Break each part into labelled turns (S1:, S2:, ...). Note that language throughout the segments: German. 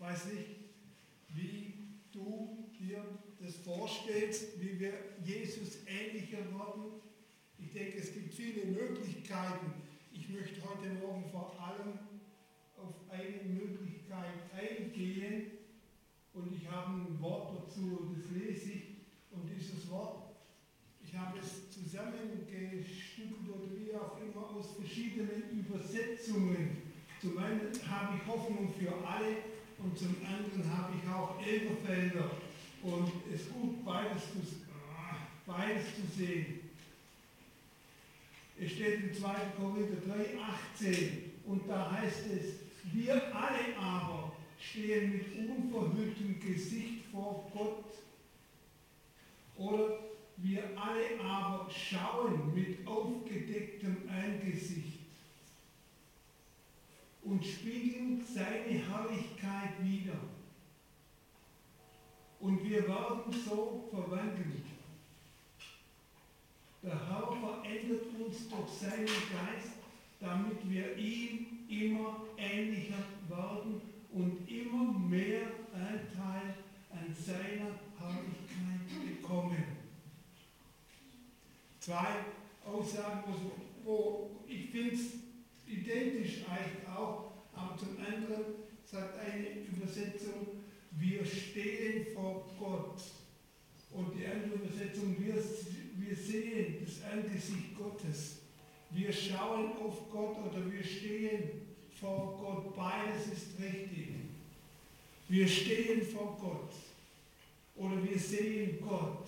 S1: weiß nicht, wie du dir das vorstellst, wie wir Jesus ähnlicher werden. Ich denke, es gibt viele Möglichkeiten. Ich möchte heute Morgen vor allem auf eine Möglichkeit eingehen und ich habe ein Wort dazu, das lese ich. Und dieses Wort, ich habe es zusammengestückelt oder wie auch immer aus verschiedenen Übersetzungen. Zum einen habe ich Hoffnung für alle und zum anderen habe ich auch Elberfelder. Und es ist gut, beides zu sehen. Es steht in 2. Korinther 3,18 und da heißt es, wir alle aber stehen mit unverhülltem Gesicht vor Gott. Oder wir alle aber schauen mit aufgedecktem Angesicht und spiegeln seine Herrlichkeit wider. Und wir werden so verwandelt. Der Herr verändert uns durch seinen Geist, damit wir ihm immer ähnlicher werden und immer mehr Anteil an seiner Herrlichkeit bekommen. 2 Aussagen, wo ich finde es identisch eigentlich auch, aber zum anderen sagt eine Übersetzung, wir stehen vor Gott. Und die andere Übersetzung, wir sehen das Angesicht Gottes. Wir schauen auf Gott oder wir stehen vor Gott. Beides ist richtig. Wir stehen vor Gott oder wir sehen Gott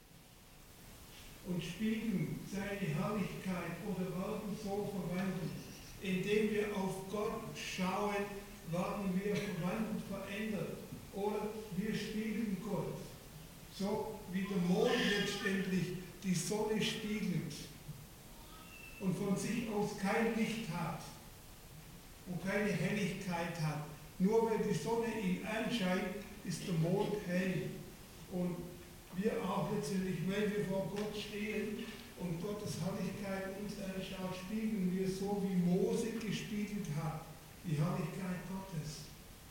S1: und spiegeln seine Herrlichkeit oder werden so verwandelt. Indem wir auf Gott schauen, werden wir verwandelt, verändert oder wir spiegeln Gott. So wie der Mond letztendlich die Sonne spiegelt und von sich aus kein Licht hat und keine Helligkeit hat. Nur wenn die Sonne ihn anscheint, ist der Mond hell. Und wir auch letztendlich, wenn wir vor Gott stehen und Gottes Herrlichkeit uns anschaut, spiegeln wir so, wie Mose gespiegelt hat, die Herrlichkeit Gottes.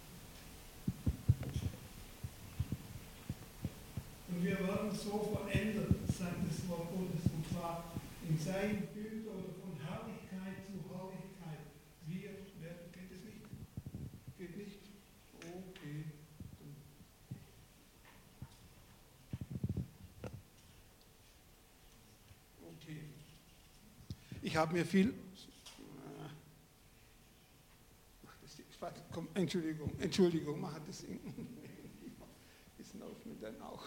S1: Und wir werden so verändert, sagt das Wort Gottes, und zwar in sein Bild oder von Herrlichkeit zu Herrlichkeit. Wir werden, geht es nicht? Geht nicht? Okay. Okay. Ich habe mir viel... Entschuldigung, mach das Ding. Ist läuft mir dann auch.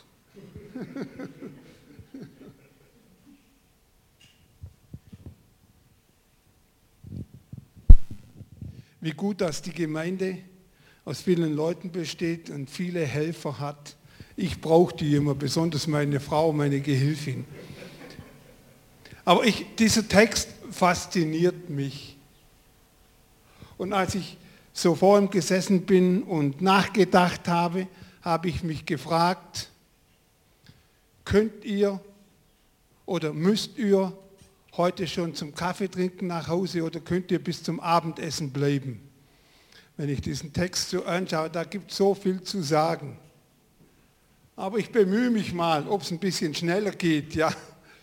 S1: Wie gut, dass die Gemeinde aus vielen Leuten besteht und viele Helfer hat. Ich brauche die immer, besonders meine Frau, meine Gehilfin. Aber dieser Text fasziniert mich. Und als ich so vor ihm gesessen bin und nachgedacht habe, habe ich mich gefragt, könnt ihr oder müsst ihr heute schon zum Kaffee trinken nach Hause oder könnt ihr bis zum Abendessen bleiben? Wenn ich diesen Text so anschaue, da gibt es so viel zu sagen. Aber ich bemühe mich mal, ob es ein bisschen schneller geht, ja.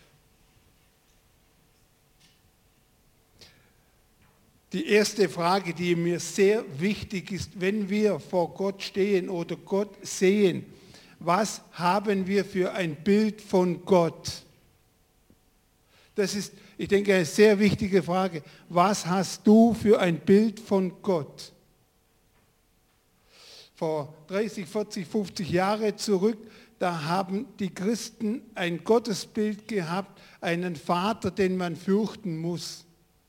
S1: Die erste Frage, die mir sehr wichtig ist, wenn wir vor Gott stehen oder Gott sehen, was haben wir für ein Bild von Gott? Das ist, ich denke, eine sehr wichtige Frage. Was hast du für ein Bild von Gott? Vor 30, 40, 50 Jahre zurück, da haben die Christen ein Gottesbild gehabt, einen Vater, den man fürchten muss.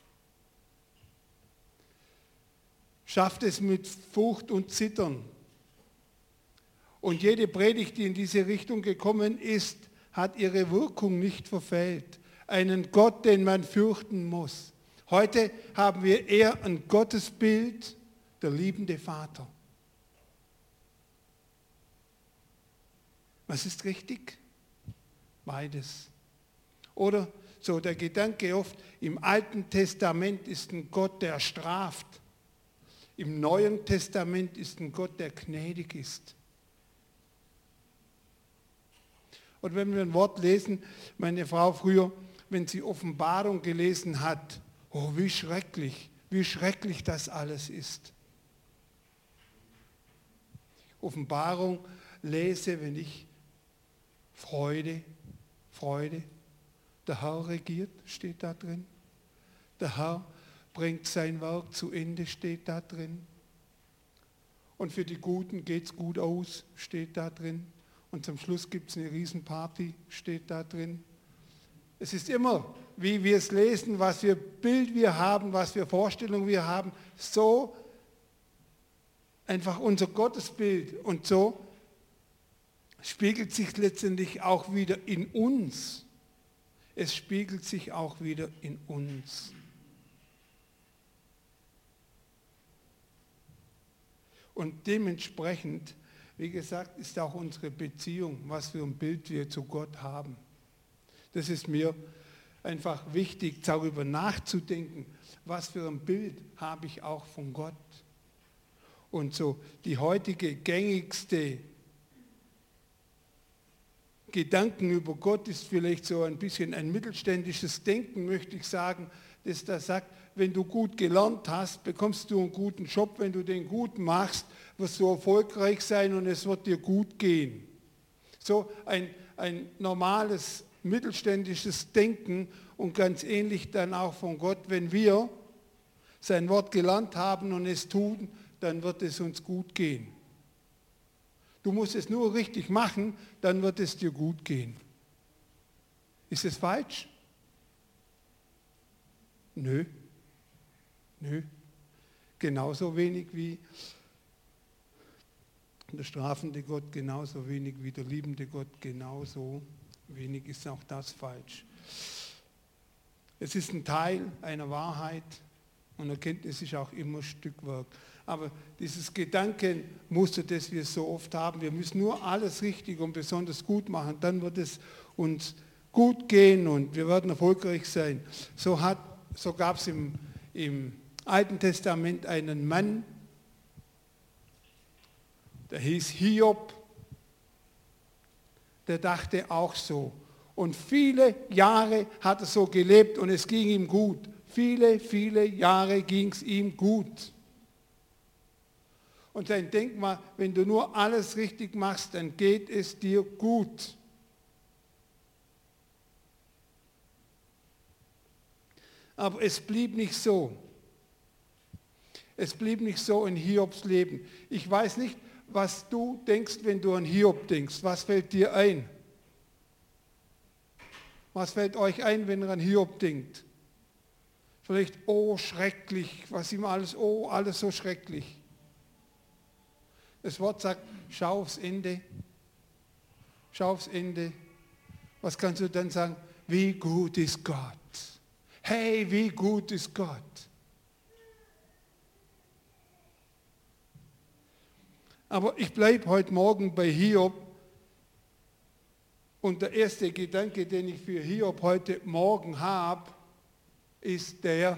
S1: Schafft es mit Furcht und Zittern. Und jede Predigt, die in diese Richtung gekommen ist, hat ihre Wirkung nicht verfehlt. Einen Gott, den man fürchten muss. Heute haben wir eher ein Gottesbild, der liebende Vater. Was ist richtig? Beides. Oder so der Gedanke oft, im Alten Testament ist ein Gott, der straft. Im Neuen Testament ist ein Gott, der gnädig ist. Und wenn wir ein Wort lesen, meine Frau früher, wenn sie Offenbarung gelesen hat, oh, wie schrecklich das alles ist. Offenbarung lese, wenn ich Freude, der Herr regiert, steht da drin. Der Herr bringt sein Werk zu Ende, steht da drin. Und für die Guten geht es gut aus, steht da drin. Und zum Schluss gibt es eine Riesenparty, steht da drin. Es ist immer, wie wir es lesen, was für Bild wir haben, was für Vorstellungen wir haben, so einfach unser Gottesbild. Und so spiegelt sich letztendlich auch wieder in uns. Es spiegelt sich auch wieder in uns. Und dementsprechend, wie gesagt, ist auch unsere Beziehung, was für ein Bild wir zu Gott haben. Das ist mir einfach wichtig, darüber nachzudenken, was für ein Bild habe ich auch von Gott. Und so die heutige gängigste Gedanken über Gott ist vielleicht so ein bisschen ein mittelständisches Denken, möchte ich sagen, das da sagt, wenn du gut gelernt hast, bekommst du einen guten Job, wenn du den gut machst, wirst du erfolgreich sein und es wird dir gut gehen. So ein normales mittelständisches Denken und ganz ähnlich dann auch von Gott, wenn wir sein Wort gelernt haben und es tun, dann wird es uns gut gehen. Du musst es nur richtig machen, dann wird es dir gut gehen. Ist es falsch? Nö. Genauso wenig wie der strafende Gott, genauso wenig wie der liebende Gott, genauso wenig ist auch das falsch. Es ist ein Teil einer Wahrheit und Erkenntnis ist auch immer Stückwerk. Aber dieses Gedankenmuster, das wir so oft haben, wir müssen nur alles richtig und besonders gut machen, dann wird es uns gut gehen und wir werden erfolgreich sein. So gab es im Alten Testament einen Mann, der hieß Hiob, der dachte auch so. Und viele Jahre hat er so gelebt und es ging ihm gut. Viele Jahre ging es ihm gut. Und dann denk mal, wenn du nur alles richtig machst, dann geht es dir gut. Aber es blieb nicht so. Es blieb nicht so in Hiobs Leben. Ich weiß nicht, was du denkst, wenn du an Hiob denkst. Was fällt dir ein? Was fällt euch ein, wenn ihr an Hiob denkt? Vielleicht, oh, schrecklich, was ihm alles, oh, alles so schrecklich. Das Wort sagt, schau aufs Ende. Schau aufs Ende. Was kannst du dann sagen? Wie gut ist Gott? Hey, wie gut ist Gott? Aber ich bleibe heute Morgen bei Hiob. Und der erste Gedanke, den ich für Hiob heute Morgen habe, ist der,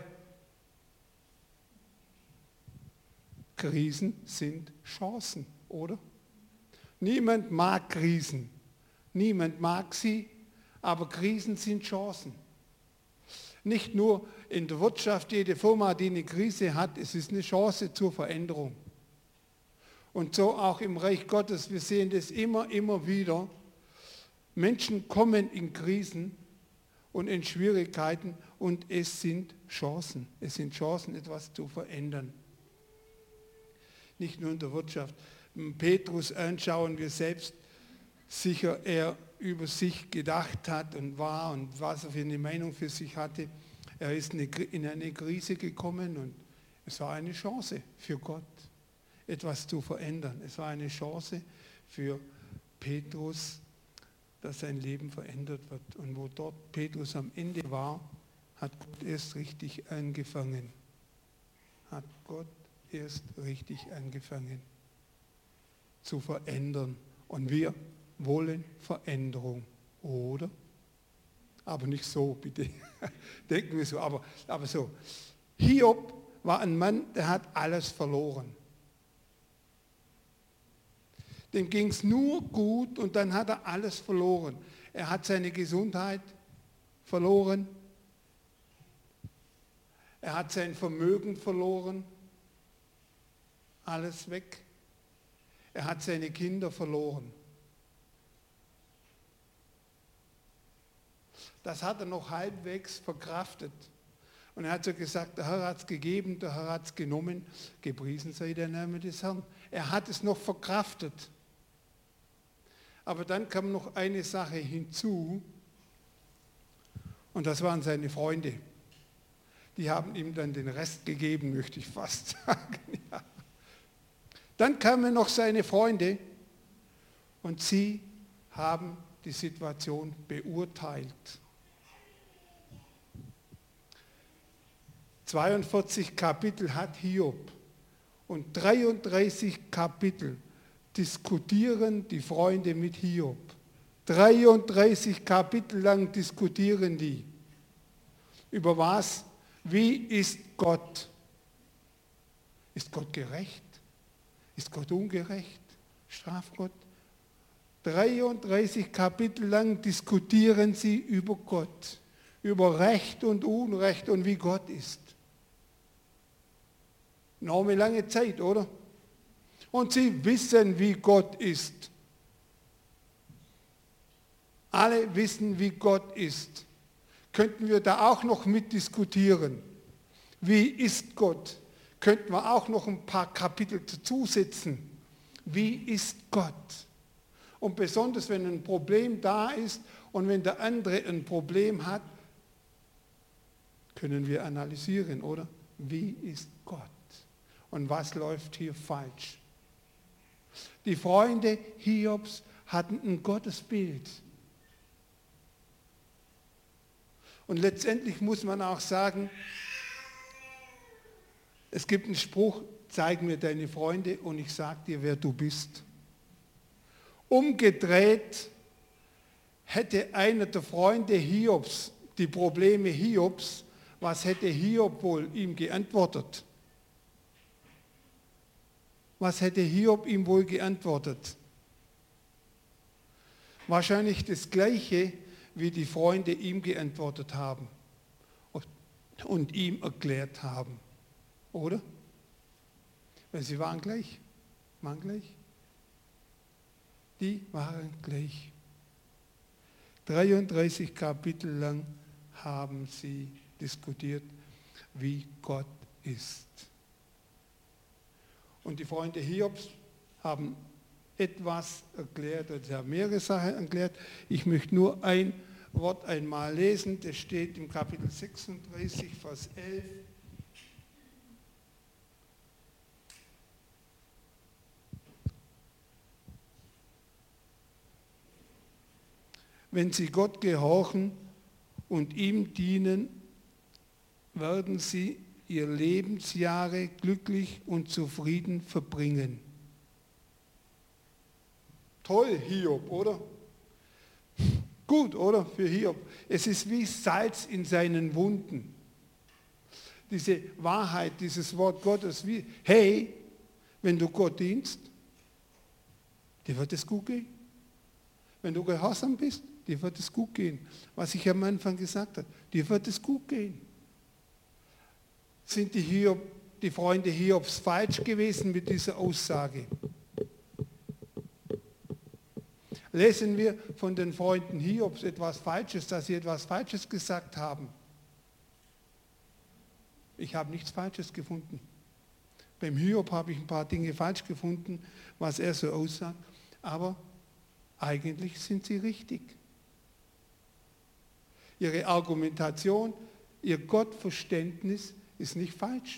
S1: Krisen sind Chancen, oder? Niemand mag Krisen. Niemand mag sie, aber Krisen sind Chancen. Nicht nur in der Wirtschaft, jede Firma, die eine Krise hat, es ist eine Chance zur Veränderung. Und so auch im Reich Gottes, wir sehen das immer wieder. Menschen kommen in Krisen und in Schwierigkeiten und es sind Chancen. Es sind Chancen, etwas zu verändern. Nicht nur in der Wirtschaft. Petrus anschauen wir selbst, sicher er über sich gedacht hat und war und was er für eine Meinung für sich hatte. Er ist in eine Krise gekommen und es war eine Chance für Gott, etwas zu verändern. Es war eine Chance für Petrus, dass sein Leben verändert wird. Und wo dort Petrus am Ende war, hat Gott erst richtig angefangen. Hat Gott erst richtig angefangen zu verändern. Und wir wollen Veränderung, oder? Aber nicht so, bitte. Denken wir so, aber so. Hiob war ein Mann, der hat alles verloren. Dem ging es nur gut und dann hat er alles verloren. Er hat seine Gesundheit verloren. Er hat sein Vermögen verloren. Alles weg. Er hat seine Kinder verloren. Das hat er noch halbwegs verkraftet. Und er hat so gesagt, der Herr hat es gegeben, der Herr hat es genommen. Gepriesen sei der Name des Herrn. Er hat es noch verkraftet. Aber dann kam noch eine Sache hinzu. Und das waren seine Freunde. Die haben ihm dann den Rest gegeben, möchte ich fast sagen. Ja. Dann kamen noch seine Freunde und sie haben die Situation beurteilt. 42 Kapitel hat Hiob und 33 Kapitel diskutieren die Freunde mit Hiob. 33 Kapitel lang diskutieren die. Über was? Wie ist Gott? Ist Gott gerecht? Ist Gott ungerecht? Straft Gott? 33 Kapitel lang diskutieren sie über Gott, über Recht und Unrecht und wie Gott ist. Enorme lange Zeit, oder? Und sie wissen, wie Gott ist. Alle wissen, wie Gott ist. Könnten wir da auch noch mitdiskutieren? Wie ist Gott? Könnten wir auch noch ein paar Kapitel dazusetzen? Wie ist Gott? Und besonders, wenn ein Problem da ist und wenn der andere ein Problem hat, können wir analysieren, oder? Wie ist Gott? Und was läuft hier falsch? Die Freunde Hiobs hatten ein Gottesbild. Und letztendlich muss man auch sagen, es gibt einen Spruch, zeig mir deine Freunde und ich sag dir, wer du bist. Umgedreht hätte einer der Freunde Hiobs die Probleme Hiobs, was hätte Hiob wohl ihm geantwortet? Was hätte Hiob ihm wohl geantwortet? Wahrscheinlich das Gleiche, wie die Freunde ihm geantwortet haben und ihm erklärt haben. Oder? Weil sie waren gleich. Waren gleich? Die waren gleich. 33 Kapitel lang haben sie diskutiert, wie Gott ist. Und die Freunde Hiobs haben etwas erklärt, oder sie haben mehrere Sachen erklärt. Ich möchte nur ein Wort einmal lesen, das steht im Kapitel 36, Vers 11. Wenn sie Gott gehorchen und ihm dienen, werden sie ihr Lebensjahre glücklich und zufrieden verbringen. Toll, Hiob, oder? Gut, oder? Für Hiob. Es ist wie Salz in seinen Wunden. Diese Wahrheit, dieses Wort Gottes, wie, hey, wenn du Gott dienst, dir wird es gut gehen. Wenn du gehorsam bist, dir wird es gut gehen. Was ich am Anfang gesagt habe, dir wird es gut gehen. Sind die Freunde Hiobs falsch gewesen mit dieser Aussage? Lesen wir von den Freunden Hiobs etwas Falsches, dass sie etwas Falsches gesagt haben? Ich habe nichts Falsches gefunden. Beim Hiob habe ich ein paar Dinge falsch gefunden, was er so aussagt, aber eigentlich sind sie richtig. Ihre Argumentation, ihr Gottverständnis ist nicht falsch.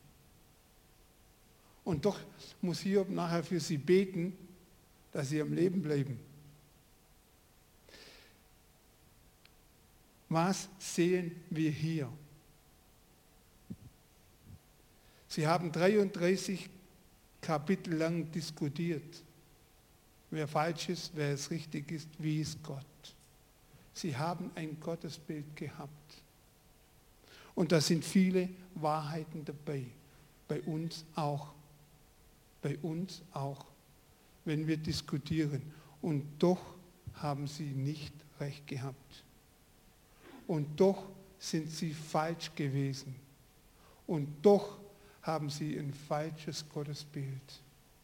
S1: Und doch muss Hiob nachher für sie beten, dass sie am Leben bleiben. Was sehen wir hier? Sie haben 33 Kapitel lang diskutiert, wer falsch ist, wer es richtig ist, wie ist Gott. Sie haben ein Gottesbild gehabt. Und da sind viele Wahrheiten dabei. Bei uns auch. Bei uns auch. Wenn wir diskutieren. Und doch haben sie nicht recht gehabt. Und doch sind sie falsch gewesen. Und doch haben sie ein falsches Gottesbild.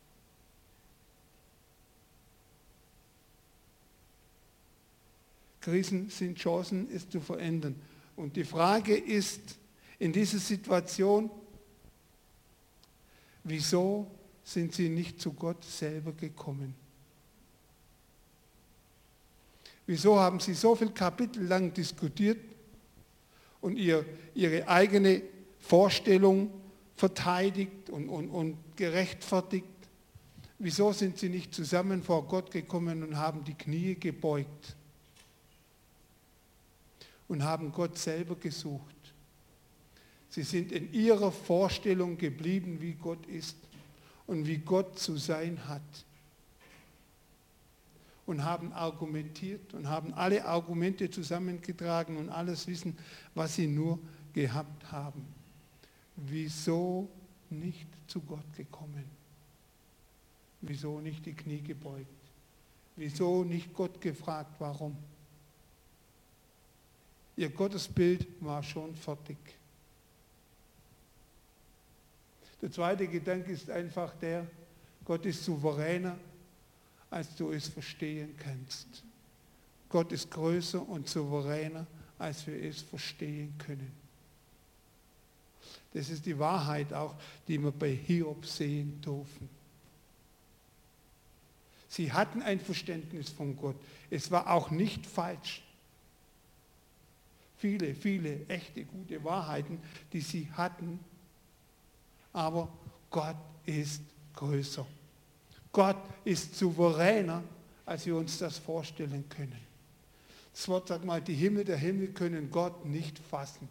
S1: Krisen sind Chancen, es zu verändern. Und die Frage ist in dieser Situation, wieso sind sie nicht zu Gott selber gekommen? Wieso haben sie so viele Kapitel lang diskutiert und ihre eigene Vorstellung verteidigt und gerechtfertigt? Wieso sind sie nicht zusammen vor Gott gekommen und haben die Knie gebeugt und haben Gott selber gesucht? Sie sind in ihrer Vorstellung geblieben, wie Gott ist und wie Gott zu sein hat. Und haben argumentiert und haben alle Argumente zusammengetragen und alles Wissen, was sie nur gehabt haben. Wieso nicht zu Gott gekommen? Wieso nicht die Knie gebeugt? Wieso nicht Gott gefragt, warum? Ihr Gottesbild war schon fertig. Der zweite Gedanke ist einfach der, Gott ist souveräner, als du es verstehen kannst. Gott ist größer und souveräner, als wir es verstehen können. Das ist die Wahrheit auch, die wir bei Hiob sehen dürfen. Sie hatten ein Verständnis von Gott. Es war auch nicht falsch. Viele, viele echte, gute Wahrheiten, die sie hatten. Aber Gott ist größer. Gott ist souveräner, als wir uns das vorstellen können. Das Wort sagt mal, die Himmel der Himmel können Gott nicht fassen.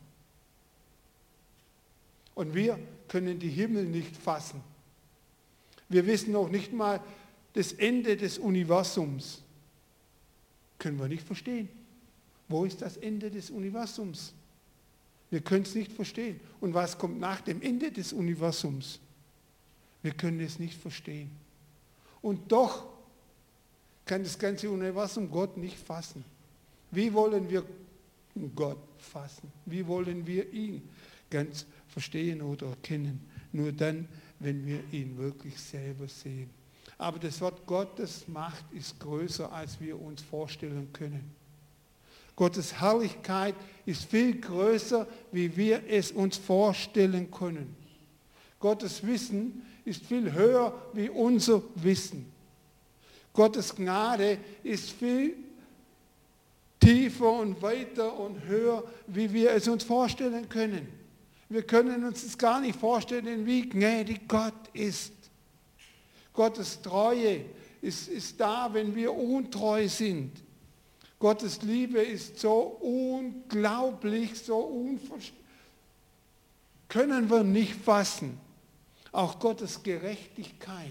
S1: Und wir können die Himmel nicht fassen. Wir wissen noch nicht mal das Ende des Universums. Können wir nicht verstehen. Wo ist das Ende des Universums? Wir können es nicht verstehen. Und was kommt nach dem Ende des Universums? Wir können es nicht verstehen. Und doch kann das ganze Universum Gott nicht fassen. Wie wollen wir Gott fassen? Wie wollen wir ihn ganz verstehen oder erkennen? Nur dann, wenn wir ihn wirklich selber sehen. Aber das Wort Gottes Macht ist größer, als wir uns vorstellen können. Gottes Herrlichkeit ist viel größer, wie wir es uns vorstellen können. Gottes Wissen ist viel höher wie unser Wissen. Gottes Gnade ist viel tiefer und weiter und höher, wie wir es uns vorstellen können. Wir können uns es gar nicht vorstellen, wie gnädig Gott ist. Gottes Treue ist da, wenn wir untreu sind. Gottes Liebe ist so unglaublich, so unverständlich. Können wir nicht fassen. Auch Gottes Gerechtigkeit.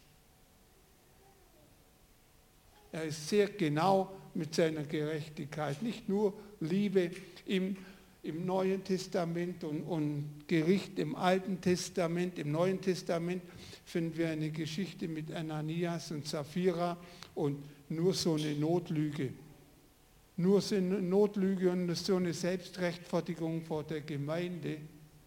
S1: Er ist sehr genau mit seiner Gerechtigkeit. Nicht nur Liebe im Neuen Testament und Gericht im Alten Testament. Im Neuen Testament finden wir eine Geschichte mit Ananias und Sapphira und nur so eine Notlüge. Nur so eine Notlüge und so eine Selbstrechtfertigung vor der Gemeinde.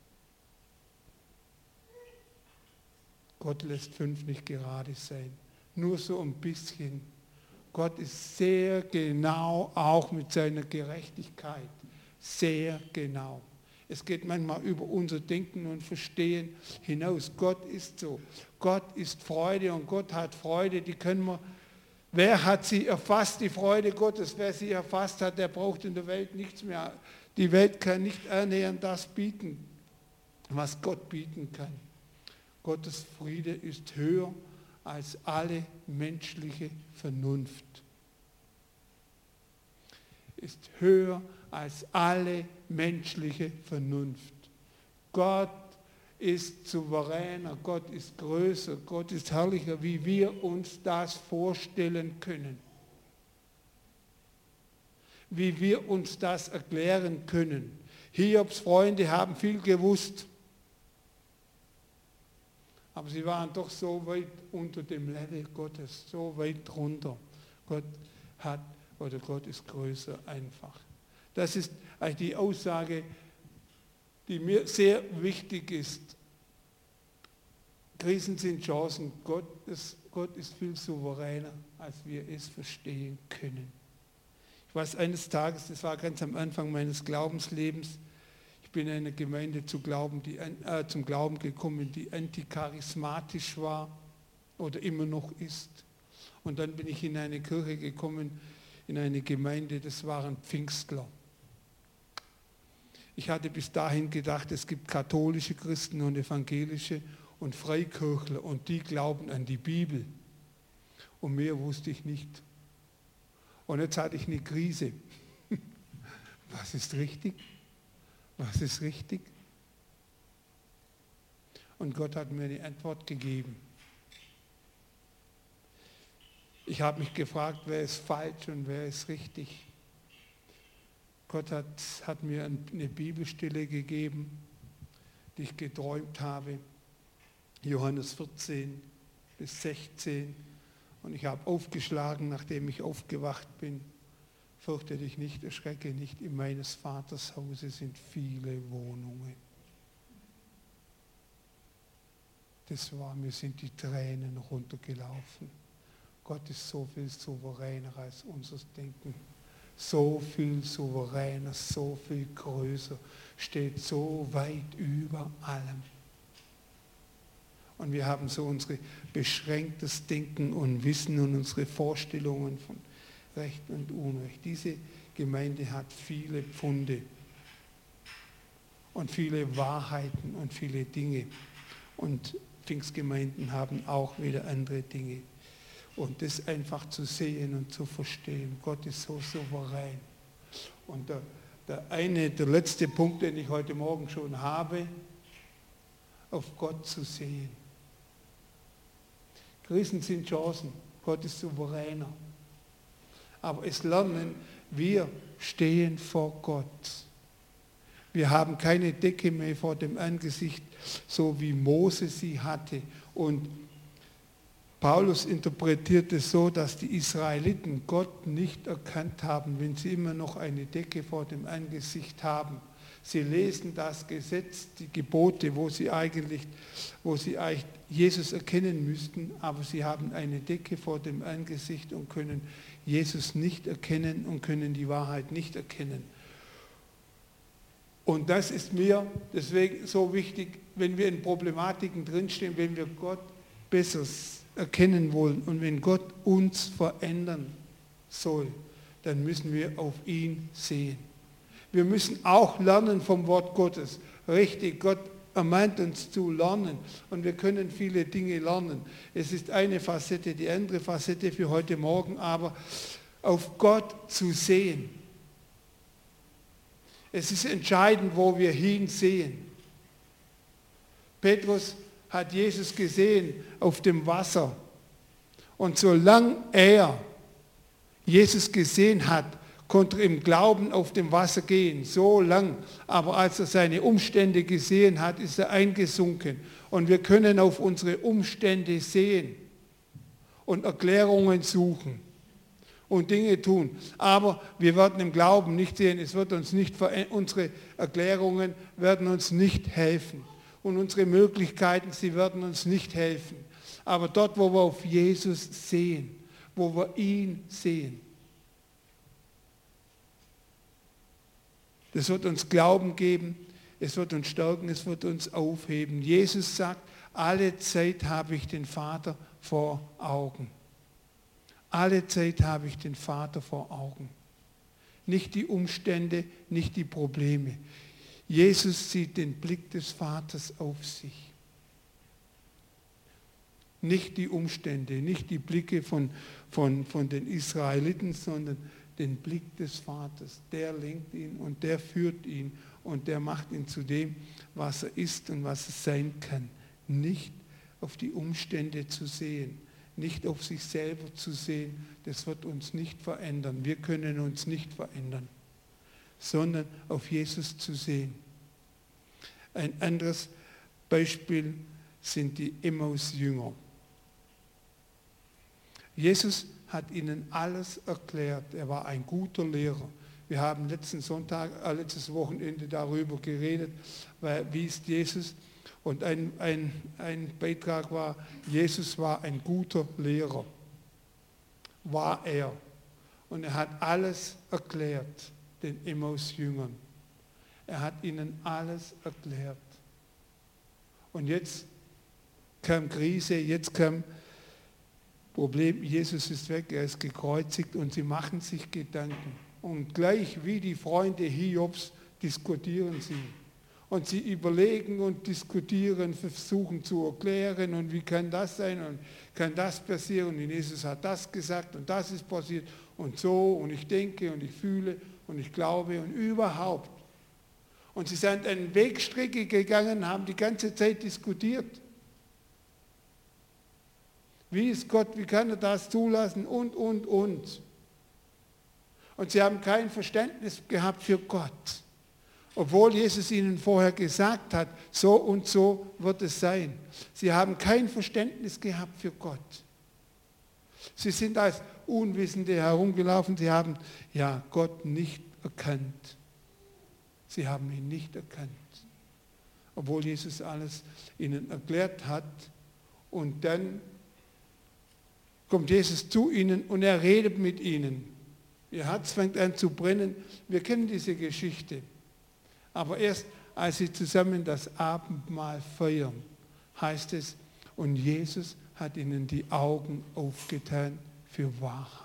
S1: Gott lässt 5 nicht gerade sein. Nur so ein bisschen. Gott ist sehr genau auch mit seiner Gerechtigkeit. Sehr genau. Es geht manchmal über unser Denken und Verstehen hinaus. Gott ist so. Gott ist Freude und Gott hat Freude, die können wir. Wer hat sie erfasst, die Freude Gottes? Wer sie erfasst hat, der braucht in der Welt nichts mehr. Die Welt kann nicht annähernd das bieten, was Gott bieten kann. Gottes Friede ist höher als alle menschliche Vernunft. Ist höher als alle menschliche Vernunft. Gott ist souveräner, Gott ist größer, Gott ist herrlicher, wie wir uns das vorstellen können. Wie wir uns das erklären können. Hiobs Freunde haben viel gewusst, aber sie waren doch so weit unter dem Level Gottes, so weit drunter. Gott ist größer einfach. Das ist eigentlich die Aussage, die mir sehr wichtig ist. Krisen sind Chancen. Gott ist viel souveräner, als wir es verstehen können. Ich weiß, eines Tages, das war ganz am Anfang meines Glaubenslebens, ich bin in eine Gemeinde zum Glauben gekommen, die anticharismatisch war oder immer noch ist. Und dann bin ich in eine Kirche gekommen, in eine Gemeinde, das waren Pfingstler. Ich hatte bis dahin gedacht, es gibt katholische Christen und evangelische und Freikirchler und die glauben an die Bibel. Und mehr wusste ich nicht. Und jetzt hatte ich eine Krise. Was ist richtig? Was ist richtig? Und Gott hat mir eine Antwort gegeben. Ich habe mich gefragt, wer ist falsch und wer ist richtig. Gott hat mir eine Bibelstelle gegeben, die ich geträumt habe. Johannes 14 bis 16. Und ich habe aufgeschlagen, nachdem ich aufgewacht bin. Fürchte dich nicht, erschrecke nicht, in meines Vaters Hause sind viele Wohnungen. Mir sind die Tränen runtergelaufen. Gott ist so viel souveräner als unser Denken. So viel souveräner, so viel größer, steht so weit über allem. Und wir haben so unser beschränktes Denken und Wissen und unsere Vorstellungen von Recht und Unrecht. Diese Gemeinde hat viele Pfunde und viele Wahrheiten und viele Dinge. Und Pfingstgemeinden haben auch wieder andere Dinge. Und das einfach zu sehen und zu verstehen. Gott ist so souverän. Und der letzte Punkt, den ich heute Morgen schon habe, auf Gott zu sehen. Krisen sind Chancen. Gott ist souveräner. Aber es lernen, wir stehen vor Gott. Wir haben keine Decke mehr vor dem Angesicht, so wie Mose sie hatte. Und Paulus interpretiert es so, dass die Israeliten Gott nicht erkannt haben, wenn sie immer noch eine Decke vor dem Angesicht haben. Sie lesen das Gesetz, die Gebote, wo sie eigentlich Jesus erkennen müssten, aber sie haben eine Decke vor dem Angesicht und können Jesus nicht erkennen und können die Wahrheit nicht erkennen. Und das ist mir deswegen so wichtig, wenn wir in Problematiken drinstehen, wenn wir Gott besser erkennen wollen und wenn Gott uns verändern soll, dann müssen wir auf ihn sehen. Wir müssen auch lernen vom Wort Gottes. Richtig, Gott ermahnt uns zu lernen und wir können viele Dinge lernen. Es ist eine Facette, die andere Facette für heute Morgen, aber auf Gott zu sehen. Es ist entscheidend, wo wir hinsehen. Petrus hat Jesus gesehen auf dem Wasser. Und solange er Jesus gesehen hat, konnte er im Glauben auf dem Wasser gehen, so lang. Aber als er seine Umstände gesehen hat, ist er eingesunken. Und wir können auf unsere Umstände sehen und Erklärungen suchen und Dinge tun. Aber wir werden im Glauben nicht sehen, unsere Erklärungen werden uns nicht helfen. Und unsere Möglichkeiten, sie werden uns nicht helfen. Aber dort, wo wir auf Jesus sehen, wo wir ihn sehen, das wird uns Glauben geben, es wird uns stärken, es wird uns aufheben. Jesus sagt, alle Zeit habe ich den Vater vor Augen. Alle Zeit habe ich den Vater vor Augen. Nicht die Umstände, nicht die Probleme. Jesus sieht den Blick des Vaters auf sich. Nicht die Umstände, nicht die Blicke von den Israeliten, sondern den Blick des Vaters. Der lenkt ihn und der führt ihn und der macht ihn zu dem, was er ist und was er sein kann. Nicht auf die Umstände zu sehen, nicht auf sich selber zu sehen, das wird uns nicht verändern. Wir können uns nicht verändern, sondern auf Jesus zu sehen. Ein anderes Beispiel sind die Emmaus-Jünger. Jesus hat ihnen alles erklärt. Er war ein guter Lehrer. Wir haben letztes Wochenende darüber geredet, wie ist Jesus. Und ein Beitrag war, Jesus war ein guter Lehrer. War er. Und er hat alles erklärt, den Emmaus-Jüngern. Er hat ihnen alles erklärt. Und jetzt kam Krise, jetzt kam Problem, Jesus ist weg, er ist gekreuzigt und sie machen sich Gedanken. Und gleich wie die Freunde Hiobs diskutieren sie. Und sie überlegen und diskutieren, versuchen zu erklären und wie kann das sein und kann das passieren und Jesus hat das gesagt und das ist passiert und so und ich denke und ich fühle und ich glaube und überhaupt. Und sie sind eine Wegstrecke gegangen, haben die ganze Zeit diskutiert. Wie ist Gott, wie kann er das zulassen und. Und sie haben kein Verständnis gehabt für Gott. Obwohl Jesus ihnen vorher gesagt hat, so und so wird es sein. Sie haben kein Verständnis gehabt für Gott. Sie sind als Unwissende herumgelaufen, sie haben ja Gott nicht erkannt. Sie haben ihn nicht erkannt. Obwohl Jesus alles ihnen erklärt hat. Und dann kommt Jesus zu ihnen und er redet mit ihnen. Ihr Herz fängt an zu brennen. Wir kennen diese Geschichte. Aber erst als sie zusammen das Abendmahl feiern, heißt es, und Jesus hat ihnen die Augen aufgetan für Wahrheit.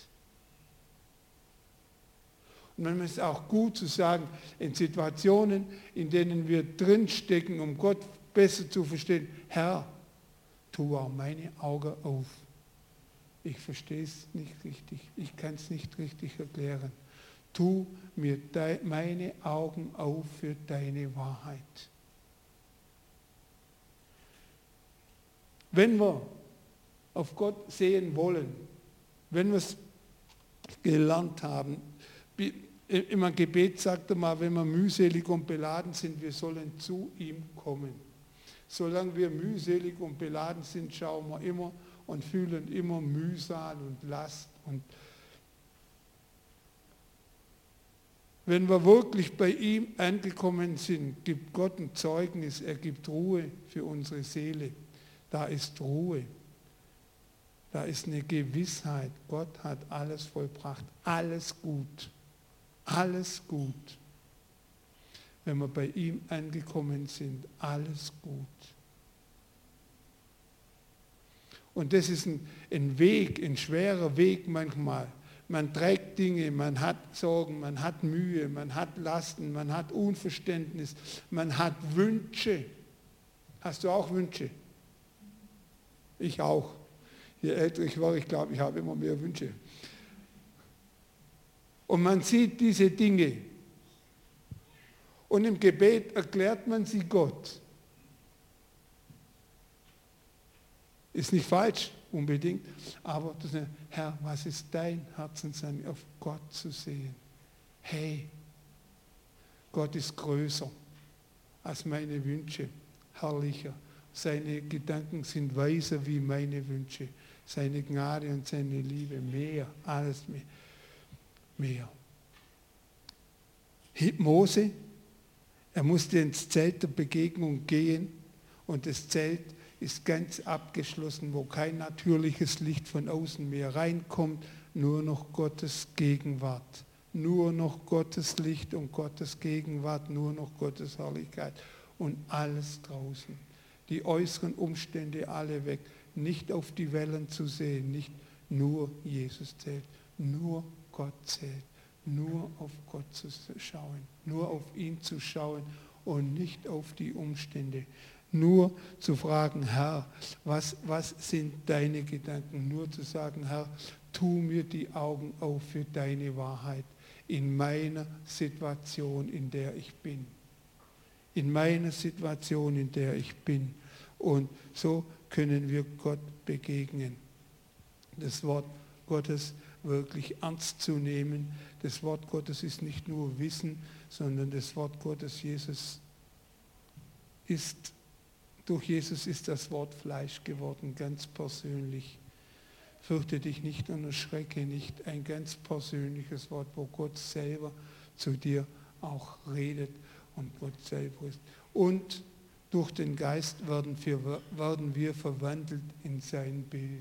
S1: Und manchmal ist es auch gut zu sagen, in Situationen, in denen wir drinstecken, um Gott besser zu verstehen, Herr, tu auch meine Augen auf. Ich verstehe es nicht richtig, ich kann es nicht richtig erklären. Tu mir meine Augen auf für deine Wahrheit. Wenn wir auf Gott sehen wollen, wenn wir es gelernt haben, im Gebet sagt er mal, wenn wir mühselig und beladen sind, wir sollen zu ihm kommen. Solange wir mühselig und beladen sind, schauen wir immer und fühlen immer Mühsal und Last. Und wenn wir wirklich bei ihm angekommen sind, gibt Gott ein Zeugnis, er gibt Ruhe für unsere Seele. Da ist Ruhe. Da ist eine Gewissheit. Gott hat alles vollbracht. Alles gut. Alles gut. Wenn wir bei ihm angekommen sind, alles gut. Und das ist ein Weg, ein schwerer Weg manchmal. Man trägt Dinge, man hat Sorgen, man hat Mühe, man hat Lasten, man hat Unverständnis, man hat Wünsche. Hast du auch Wünsche? Ich auch. Je älter ich war, ich glaube, ich habe immer mehr Wünsche. Und man sieht diese Dinge. Und im Gebet erklärt man sie Gott. Ist nicht falsch unbedingt, aber das ist, Herr, was ist dein Herzensanliegen, auf Gott zu sehen? Hey, Gott ist größer als meine Wünsche, herrlicher. Seine Gedanken sind weiser wie meine Wünsche. Seine Gnade und seine Liebe, mehr, alles mehr. Mose, er musste ins Zelt der Begegnung gehen und das Zelt ist ganz abgeschlossen, wo kein natürliches Licht von außen mehr reinkommt, nur noch Gottes Gegenwart. Nur noch Gottes Licht und Gottes Gegenwart, nur noch Gottes Herrlichkeit und alles draußen. Die äußeren Umstände alle weg, nicht auf die Wellen zu sehen, nicht nur Jesus zählt, nur Gott zählt, nur auf Gott zu schauen, nur auf ihn zu schauen und nicht auf die Umstände. Nur zu fragen, Herr, was sind deine Gedanken? Nur zu sagen, Herr, tu mir die Augen auf für deine Wahrheit in meiner Situation, in der ich bin. In meiner Situation, in der ich bin. Und so können wir Gott begegnen. Das Wort Gottes wirklich ernst zu nehmen. Das Wort Gottes ist nicht nur Wissen, sondern das Wort Gottes, durch Jesus ist das Wort Fleisch geworden, ganz persönlich. Fürchte dich nicht und erschrecke nicht. Ein ganz persönliches Wort, wo Gott selber zu dir auch redet und Gott selber ist. Und durch den Geist werden wir verwandelt in sein Bild.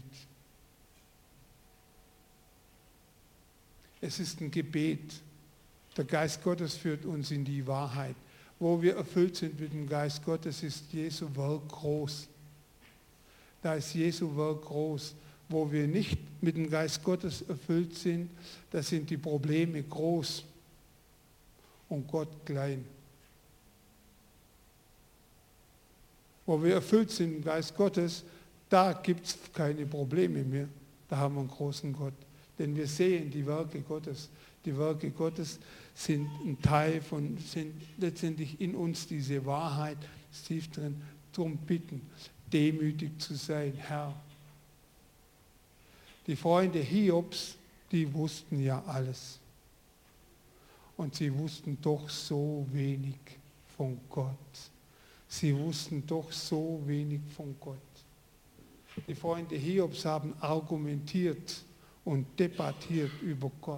S1: Es ist ein Gebet. Der Geist Gottes führt uns in die Wahrheit. Wo wir erfüllt sind mit dem Geist Gottes, ist Jesu Werk groß. Da ist Jesu Werk groß. Wo wir nicht mit dem Geist Gottes erfüllt sind, da sind die Probleme groß und Gott klein. Wo wir erfüllt sind mit dem Geist Gottes, da gibt es keine Probleme mehr. Da haben wir einen großen Gott. Denn wir sehen die Werke Gottes. Die Werke Gottes sind ein Teil sind letztendlich in uns diese Wahrheit, ist tief drin. Darum bitten, demütig zu sein, Herr. Die Freunde Hiobs, die wussten ja alles. Und sie wussten doch so wenig von Gott. Sie wussten doch so wenig von Gott. Die Freunde Hiobs haben argumentiert und debattiert über Gott,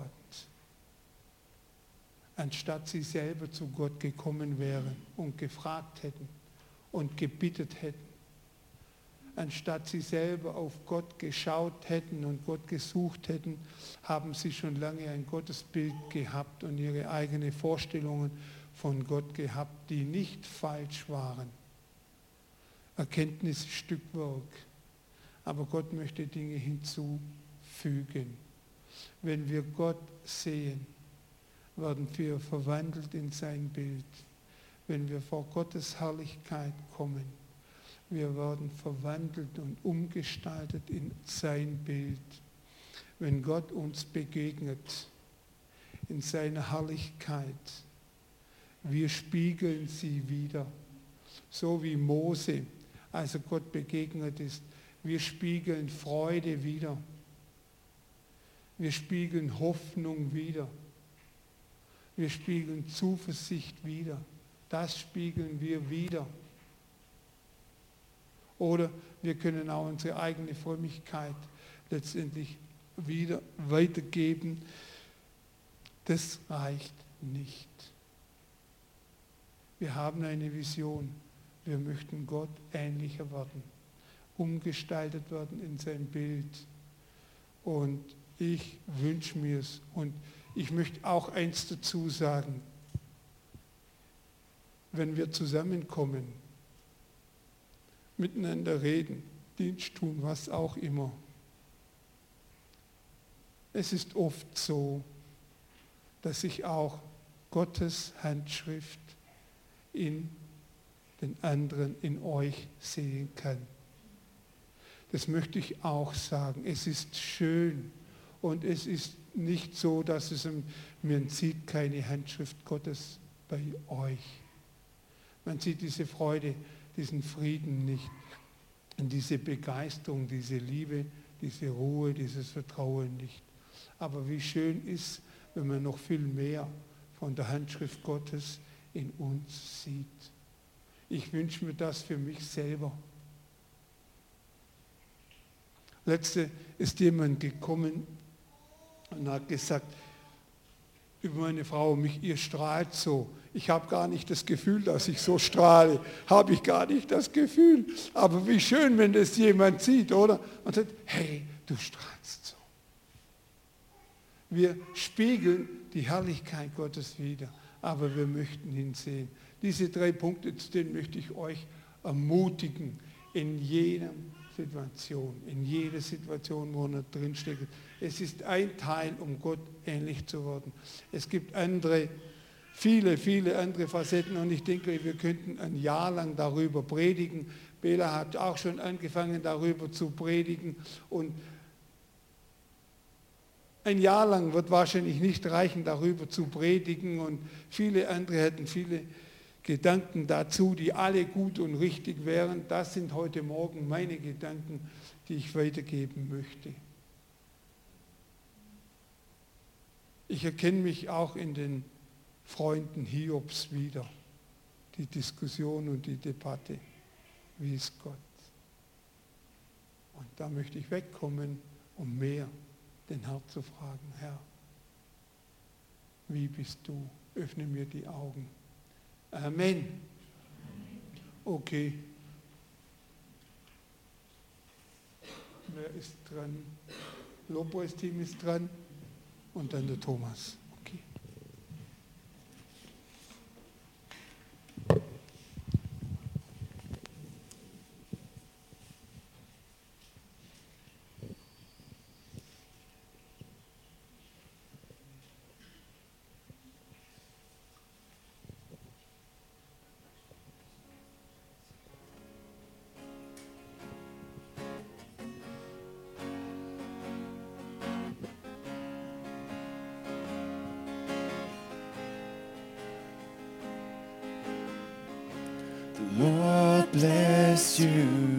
S1: anstatt sie selber zu Gott gekommen wären und gefragt hätten und gebittet hätten. Anstatt sie selber auf Gott geschaut hätten und Gott gesucht hätten, haben sie schon lange ein Gottesbild gehabt und ihre eigenen Vorstellungen von Gott gehabt, die nicht falsch waren. Erkenntnis ist Stückwerk, aber Gott möchte Dinge hinzufügen. Wenn wir Gott sehen, werden wir verwandelt in sein Bild. Wenn wir vor Gottes Herrlichkeit kommen, wir werden verwandelt und umgestaltet in sein Bild. Wenn Gott uns begegnet in seiner Herrlichkeit, wir spiegeln sie wieder. So wie Mose, als er Gott begegnet ist, wir spiegeln Freude wieder. Wir spiegeln Hoffnung wieder. Wir spiegeln Zuversicht wieder. Das spiegeln wir wieder. Oder wir können auch unsere eigene Frömmigkeit letztendlich wieder weitergeben. Das reicht nicht. Wir haben eine Vision. Wir möchten Gott ähnlicher werden, umgestaltet werden in sein Bild. Und ich wünsche mir es. Und ich möchte auch eins dazu sagen. Wenn wir zusammenkommen, miteinander reden, Dienst tun, was auch immer. Es ist oft so, dass ich auch Gottes Handschrift in den anderen, in euch sehen kann. Das möchte ich auch sagen. Es ist schön und es ist nicht so, dass man sieht keine Handschrift Gottes bei euch. Man sieht diese Freude, diesen Frieden nicht, und diese Begeisterung, diese Liebe, diese Ruhe, dieses Vertrauen nicht. Aber wie schön ist, wenn man noch viel mehr von der Handschrift Gottes in uns sieht. Ich wünsche mir das für mich selber. Letzte ist jemand gekommen und hat gesagt, über meine Frau, ihr strahlt so. Ich habe gar nicht das Gefühl, dass ich so strahle. Habe ich gar nicht das Gefühl. Aber wie schön, wenn das jemand sieht, oder? Und sagt, hey, du strahlst so. Wir spiegeln die Herrlichkeit Gottes wider, aber wir möchten hinsehen. Diese 3 Punkte, zu denen möchte ich euch ermutigen, in jeder Situation, wo er drinsteckt. Es ist ein Teil, um Gott ähnlich zu werden. Es gibt viele andere Facetten und ich denke, wir könnten ein Jahr lang darüber predigen. Bela hat auch schon angefangen, darüber zu predigen und ein Jahr lang wird wahrscheinlich nicht reichen, darüber zu predigen und viele andere hätten viele Gedanken dazu, die alle gut und richtig wären. Das sind heute Morgen meine Gedanken, die ich weitergeben möchte. Ich erkenne mich auch in den Freunden Hiobs wieder. Die Diskussion und die Debatte. Wie ist Gott? Und da möchte ich wegkommen, um mehr den Herrn zu fragen. Herr, wie bist du? Öffne mir die Augen. Amen. Okay. Wer ist dran? Lobpreisteam ist dran und dann der Thomas. Okay.
S2: Lord bless you